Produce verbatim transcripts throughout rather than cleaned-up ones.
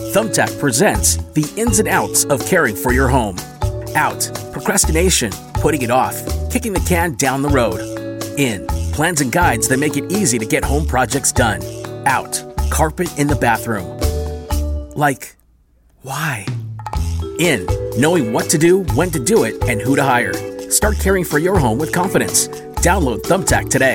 Thumbtack presents the ins and outs of caring for your home. Out, procrastination, putting it off, kicking the can down the road. In, plans and guides that make it easy to get home projects done. Out, carpet in the bathroom. Like, why? In, knowing what to do, when to do it, and who to hire. Start caring for your home with confidence. Download Thumbtack today.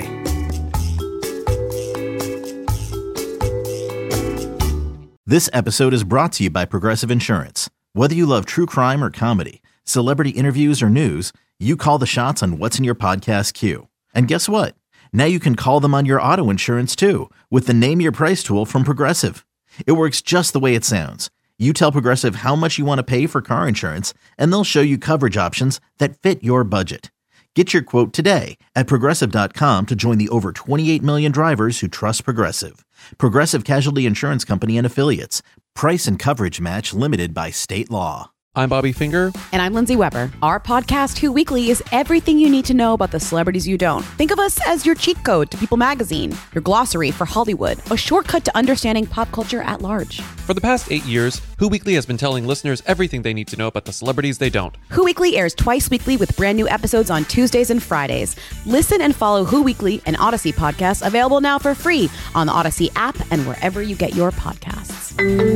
This episode is brought to you by Progressive Insurance. Whether you love true crime or comedy, celebrity interviews or news, you call the shots on what's in your podcast queue. And guess what? Now you can call them on your auto insurance too with the Name Your Price tool from Progressive. It works just the way it sounds. You tell Progressive how much you want to pay for car insurance, and they'll show you coverage options that fit your budget. Get your quote today at Progressive dot com to join the over twenty-eight million drivers who trust Progressive. Progressive Casualty Insurance Company and Affiliates. Price and coverage match limited by state law. I'm Bobby Finger. And I'm Lindsay Weber. Our podcast, Who Weekly, is everything you need to know about the celebrities you don't. Think of us as your cheat code to People Magazine, your glossary for Hollywood, a shortcut to understanding pop culture at large. For the past eight years, Who Weekly has been telling listeners everything they need to know about the celebrities they don't. Who Weekly airs twice weekly with brand new episodes on Tuesdays and Fridays. Listen and follow Who Weekly, an Odyssey podcast, available now for free on the Odyssey app and wherever you get your podcasts.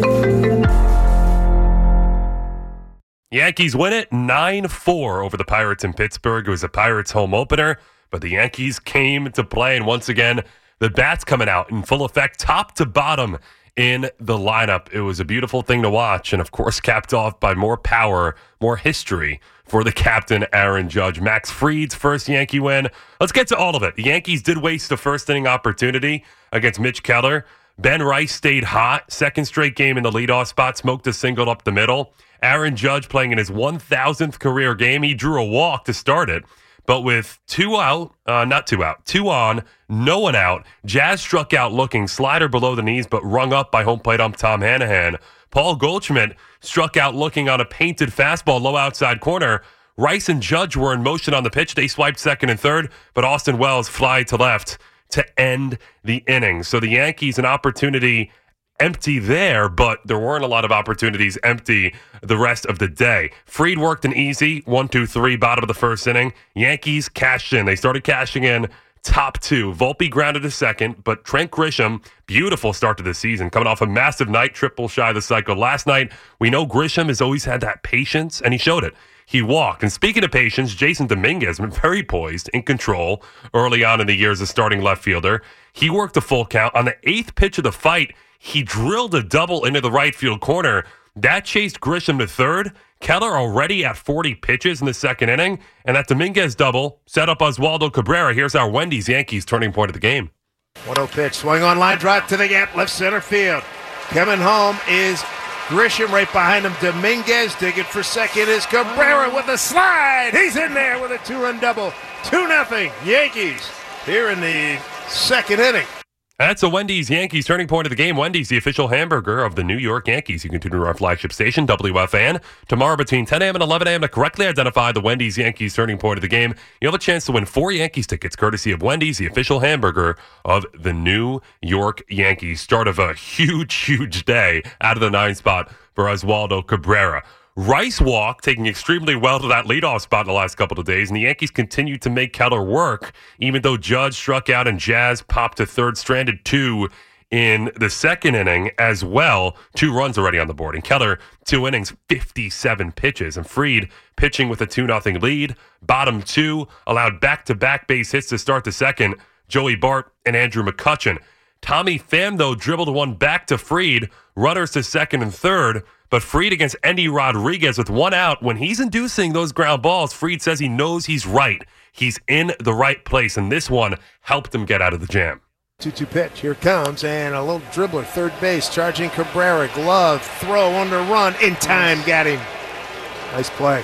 Yankees win it nine four over the Pirates in Pittsburgh. It was a Pirates home opener, but the Yankees came to play, and once again, the bats coming out in full effect, top to bottom in the lineup. It was a beautiful thing to watch, and of course, capped off by more power, more history for the captain, Aaron Judge. Max Fried's first Yankee win. Let's get to all of it. The Yankees did waste a first-inning opportunity against Mitch Keller. Ben Rice stayed hot. Second straight game in the leadoff spot, smoked a single up the middle. Aaron Judge playing in his one thousandth career game. He drew a walk to start it. But with two out, uh, not two out, two on, no one out, Jazz struck out looking, slider below the knees, but rung up by home plate ump Tom Hanahan. Paul Goldschmidt struck out looking on a painted fastball low outside corner. Rice and Judge were in motion on the pitch. They swiped second and third, but Austin Wells fly to left to end the inning. So the Yankees, an opportunity empty there, but there weren't a lot of opportunities empty the rest of the day. Fried worked an easy one, two, three, bottom of the first inning. Yankees cashed in. They started cashing in top two. Volpe grounded to second, but Trent Grisham, beautiful start to the season, coming off a massive night, triple shy of the cycle last night. We know Grisham has always had that patience, and he showed it. He walked. And speaking of patience, Jason Dominguez has been very poised, in control early on in the year as a starting left fielder. He worked a full count. On the eighth pitch of the fight, he drilled a double into the right field corner. That chased Grisham to third. Keller already at forty pitches in the second inning. And that Dominguez double set up Oswaldo Cabrera. Here's our Wendy's Yankees turning point of the game. one oh pitch, swing on line, drive to the gap, left center field. Coming home is Grisham, right behind him, Dominguez. Digging for second is Cabrera with a slide. He's in there with a two-run double. two nothing Yankees here in the second inning. That's a Wendy's Yankees turning point of the game. Wendy's, the official hamburger of the New York Yankees. You can tune in to our flagship station, W F N, tomorrow between ten a.m. and eleven a.m. to correctly identify the Wendy's Yankees turning point of the game. You'll have a chance to win four Yankees tickets, courtesy of Wendy's, the official hamburger of the New York Yankees. Start of a huge, huge day out of the nine spot for Oswaldo Cabrera. Rice walked, taking extremely well to that leadoff spot in the last couple of days, and the Yankees continued to make Keller work, even though Judge struck out and Jazz popped to third, stranded two in the second inning as well. Two runs already on the board. And Keller, two innings, fifty-seven pitches. And Fried pitching with a two nothing lead. Bottom two, allowed back-to-back base hits to start the second. Joey Bart and Andrew McCutchen. Tommy Pham, though, dribbled one back to Fried, runners to second and third. But Fried against Endy Rodriguez with one out. When he's inducing those ground balls, Fried says he knows he's right. He's in the right place, and this one helped him get out of the jam. two two pitch, here it comes, and a little dribbler, third base, charging Cabrera, glove, throw, under run, in time, got him. Nice play.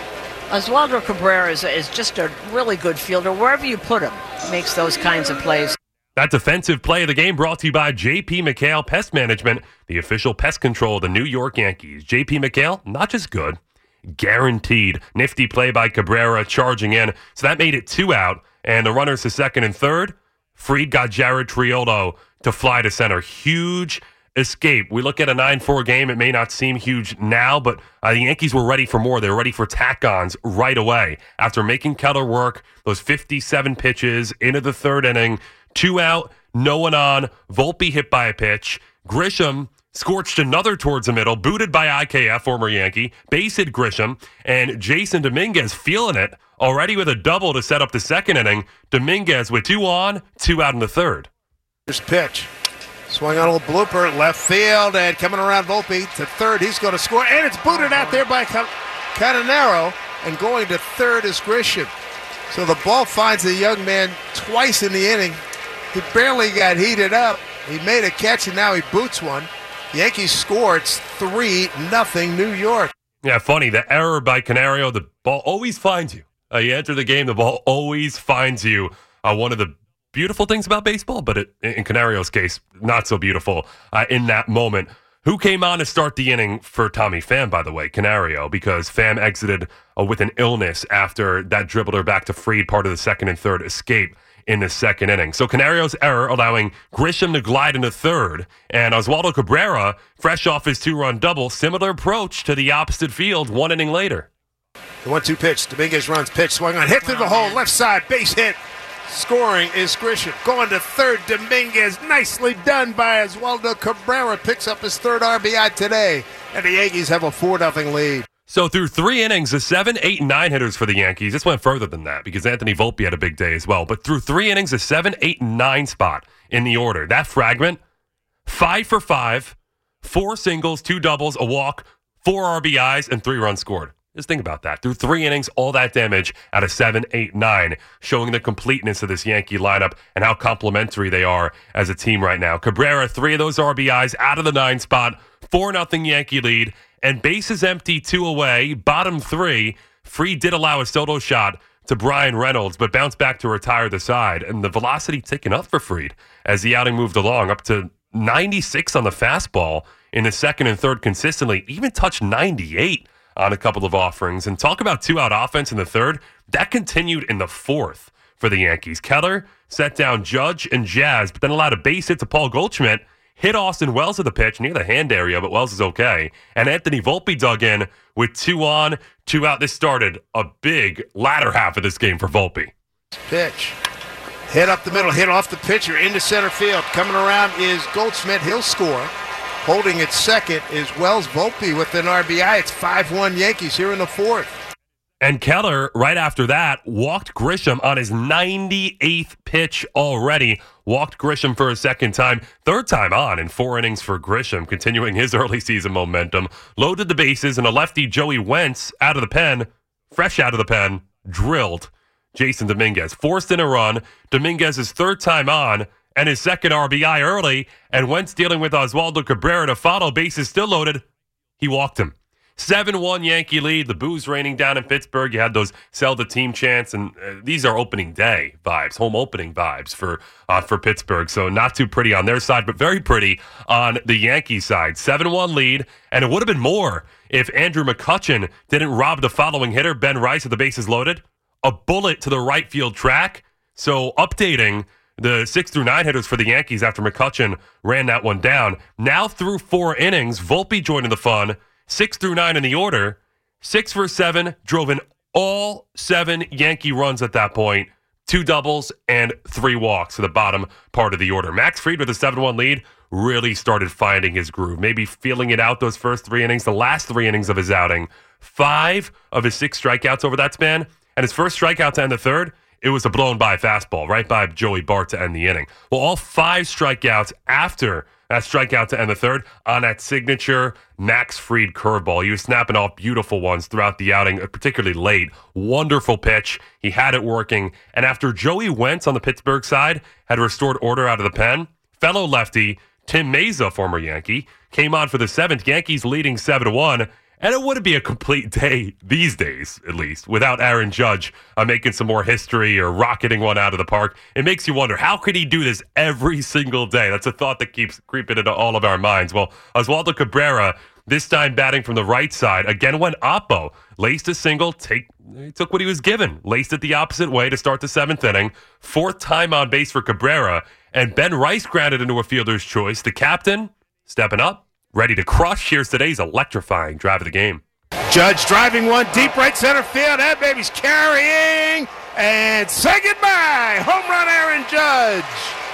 Oswaldo Cabrera is, is just a really good fielder. Wherever you put him, makes those kinds of plays. That defensive play of the game brought to you by J P McHale Pest Management, the official pest control of the New York Yankees. J P McHale, not just good, guaranteed. Nifty play by Cabrera, charging in. So that made it two out, and the runners to second and third. Fried got Jared Triolo to fly to center. Huge escape. We look at a nine four game. It may not seem huge now, but uh, the Yankees were ready for more. They were ready for tack-ons right away. After making Keller work, those fifty-seven pitches into the third inning, two out, no one on, Volpe hit by a pitch, Grisham scorched another towards the middle, booted by I K F, former Yankee, base hit Grisham, and Jason Dominguez feeling it already with a double to set up the second inning. Dominguez with two on, two out in the third. Here's pitch. Swung on a little blooper, left field, and coming around Volpe to third. He's going to score, and it's booted out there by Cananero, and going to third is Grisham. So the ball finds the young man twice in the inning. He barely got heated up. He made a catch, and now he boots one. The Yankees score. It's three nothing New York. Yeah, funny. The error by Canario, the ball always finds you. Uh, you enter the game, the ball always finds you. Uh, one of the beautiful things about baseball, but it, in Canario's case, not so beautiful uh, in that moment. Who came on to start the inning for Tommy Pham, by the way? Canario, because Pham exited uh, with an illness after that dribbled her back to Fried, part of the second and third escape in the second inning. So Canario's error allowing Grisham to glide into third, and Oswaldo Cabrera, fresh off his two-run double, similar approach to the opposite field one inning later. The one two pitch. Dominguez runs, pitch, swung on, hit through the hole, left side, base hit. Scoring is Grisham. Going to third, Dominguez. Nicely done by Oswaldo Cabrera. Picks up his third R B I today. And the Yankees have a four nothing lead. So through three innings, the seven, eight, and nine hitters for the Yankees. This went further than that because Anthony Volpe had a big day as well. But through three innings, the seven, eight, and nine spot in the order. That fragment, five for five, four singles, two doubles, a walk, four R B Is, and three runs scored. Just think about that. Through three innings, all that damage out of seven, eight, nine, showing the completeness of this Yankee lineup and how complementary they are as a team right now. Cabrera, three of those R B Is out of the nine spot, four nothing Yankee lead, and bases empty, two away, bottom three. Fried did allow a solo shot to Brian Reynolds, but bounced back to retire the side, and the velocity ticking up for Fried as the outing moved along, up to ninety-six on the fastball in the second and third consistently, even touched ninety-eight on a couple of offerings. And talk about two-out offense in the third. That continued in the fourth for the Yankees. Keller set down Judge and Jazz, but then allowed a base hit to Paul Goldschmidt, hit Austin Wells at the pitch near the hand area, but Wells is okay. And Anthony Volpe dug in with two on, two out. This started a big latter half of this game for Volpe. Pitch. Hit up the middle, hit off the pitcher into center field. Coming around is Goldschmidt. He'll score. Holding at second is Wells. Volpe with an R B I. It's five one Yankees here in the fourth. And Keller, right after that, walked Grisham on his ninety-eighth pitch already. Walked Grisham for a second time. Third time on in four innings for Grisham, continuing his early season momentum. Loaded the bases, and a lefty, Joey Wentz, out of the pen, fresh out of the pen, drilled Jason Dominguez. Forced in a run. Dominguez's third time on, and his second R B I early, and Wentz dealing with Oswaldo Cabrera to follow, bases still loaded. He walked him. seven one Yankee lead. The booze raining down in Pittsburgh. You had those sell the team chants, and uh, these are opening day vibes, home opening vibes for uh, for Pittsburgh. So not too pretty on their side, but very pretty on the Yankee side. seven one lead, and it would have been more if Andrew McCutchen didn't rob the following hitter, Ben Rice, with the bases loaded. A bullet to the right field track. So updating the six through nine hitters for the Yankees after McCutchen ran that one down. Now through four innings, Volpe joining the fun. Six through nine in the order. Six for seven, drove in all seven Yankee runs at that point. Two doubles and three walks for the bottom part of the order. Max Fried with a seven one lead really started finding his groove. Maybe feeling it out those first three innings, the last three innings of his outing. Five of his six strikeouts over that span. And his first strikeout to end the third, it was a blown-by fastball right by Joey Bart to end the inning. Well, all five strikeouts after that strikeout to end the third on that signature Max Fried curveball. He was snapping off beautiful ones throughout the outing, particularly late. Wonderful pitch. He had it working. And after Joey Wentz on the Pittsburgh side had restored order out of the pen, fellow lefty Tim Meza, former Yankee, came on for the seventh. Yankees leading seven one. And it wouldn't be a complete day these days, at least, without Aaron Judge uh, making some more history or rocketing one out of the park. It makes you wonder, how could he do this every single day? That's a thought that keeps creeping into all of our minds. Well, Oswaldo Cabrera, this time batting from the right side, again went oppo. Laced a single, take, he took what he was given. Laced it the opposite way to start the seventh inning. Fourth time on base for Cabrera. And Ben Rice grounded into a fielder's choice. The captain stepping up, ready to crush. Here's today's electrifying drive of the game. Judge driving one deep right center field. That baby's carrying. And say goodbye. Home run, Aaron Judge.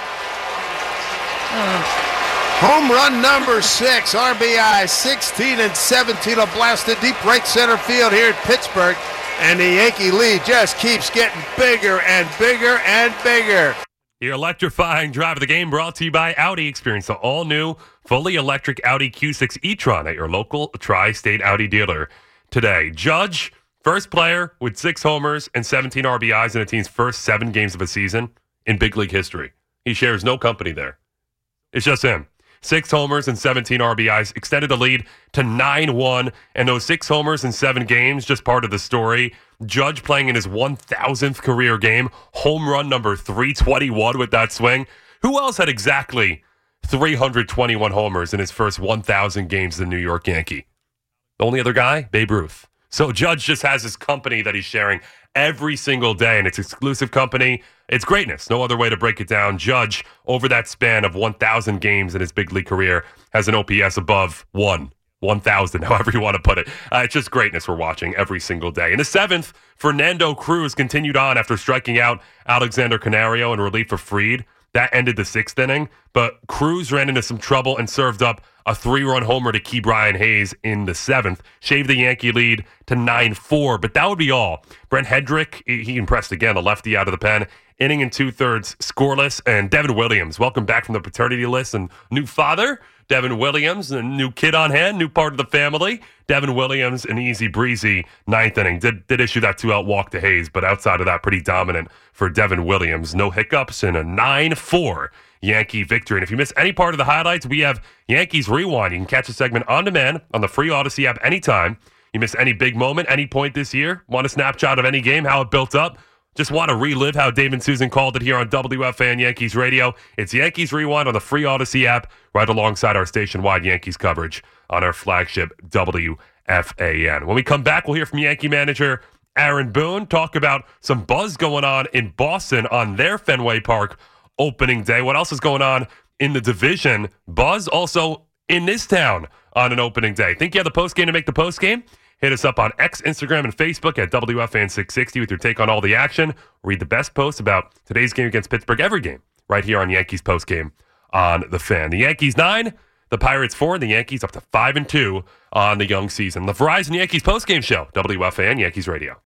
Uh. Home run number six, R B I sixteen and seventeen, a blasted deep right center field here at Pittsburgh. And the Yankee lead just keeps getting bigger and bigger and bigger. Your electrifying drive of the game brought to you by Audi. Experience the all-new, fully electric Audi Q six e-tron at your local tri-state Audi dealer today. Judge, first player with six homers and seventeen R B Is in a team's first seven games of a season in big league history. He shares no company there. It's just him. Six homers and seventeen R B Is, extended the lead to nine one, and those six homers in seven games, just part of the story. Judge playing in his one thousandth career game, home run number three twenty-one with that swing. Who else had exactly three hundred twenty-one homers in his first one thousand games as a New York Yankee? The only other guy, Babe Ruth. So Judge just has his company that he's sharing every single day, and it's exclusive company. It's greatness. No other way to break it down. Judge, over that span of one thousand games in his big league career, has an O P S above one, one thousand, however you want to put it. Uh, it's just greatness we're watching every single day. In the seventh, Fernando Cruz continued on after striking out Alexander Canario in relief for Fried. That ended the sixth inning, but Cruz ran into some trouble and served up a three-run homer to Key Brian Hayes in the seventh, shaved the Yankee lead to nine four, but that would be all. Brent Hedrick, he impressed again, a lefty out of the pen, inning and two-thirds scoreless, and Devin Williams, welcome back from the paternity list, and new father, Devin Williams, a new kid on hand, new part of the family. Devin Williams, an easy breezy ninth inning. Did, did issue that two-out walk to Hayes, but outside of that, pretty dominant for Devin Williams. No hiccups in a nine four Yankee victory. And if you miss any part of the highlights, we have Yankees Rewind. You can catch the segment on demand on the free Odyssey app anytime. You miss any big moment, any point this year, want a snapshot of any game, how it built up, just want to relive how Dave and Susan called it here on W F A N Yankees Radio. It's Yankees Rewind on the free Odyssey app, right alongside our station-wide Yankees coverage on our flagship W F A N. When we come back, we'll hear from Yankee manager Aaron Boone, talk about some buzz going on in Boston on their Fenway Park opening day. What else is going on in the division? Buzz also in this town on an opening day. Think you have the postgame to make the postgame? Hit us up on X, Instagram, and Facebook at W F A N six sixty with your take on all the action. Read the best posts about today's game against Pittsburgh, every game, right here on Yankees Postgame on The Fan. The Yankees nine, the Pirates four, and the Yankees up to five and two on the young season. The Verizon Yankees Postgame Show, W F A N Yankees Radio.